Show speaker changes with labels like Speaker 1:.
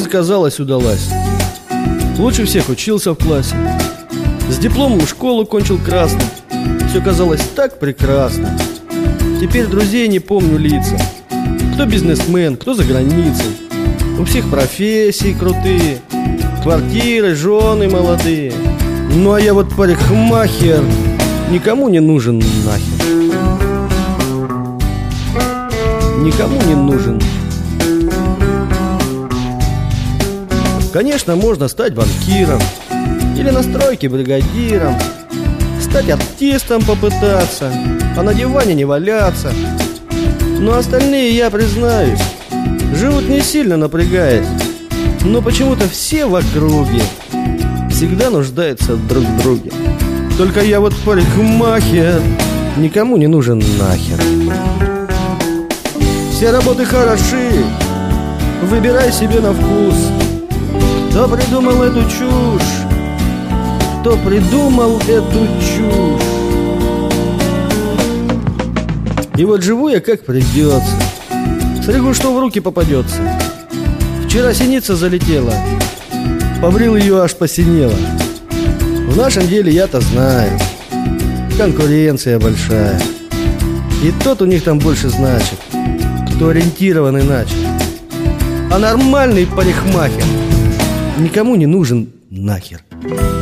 Speaker 1: казалось, удалась. Лучше всех учился в классе. С дипломом школу кончил красным. Все казалось так прекрасно. Теперь друзей не помню лица. Кто бизнесмен, кто за границей. У всех профессии крутые, квартиры, жены молодые. Ну а я вот парикмахер, никому не нужен нахер. Никому не нужен. Конечно, можно стать банкиром или на стройке бригадиром, стать артистом попытаться, а на диване не валяться. Но остальные, я признаюсь, живут не сильно напрягаясь. Но почему-то все в округе всегда нуждаются друг в друге. Только я вот парикмахер, никому не нужен нахер. Все работы хороши, выбирай себе на вкус. Кто придумал эту чушь? Кто придумал эту чушь? И вот живу я как придется. Стригу, что в руки попадется. Вчера синица залетела, побрил ее, аж посинела. В нашем деле я-то знаю, конкуренция большая. И тот у них там больше значит, кто ориентирован иначе. А нормальный парикмахер никому не нужен нахер.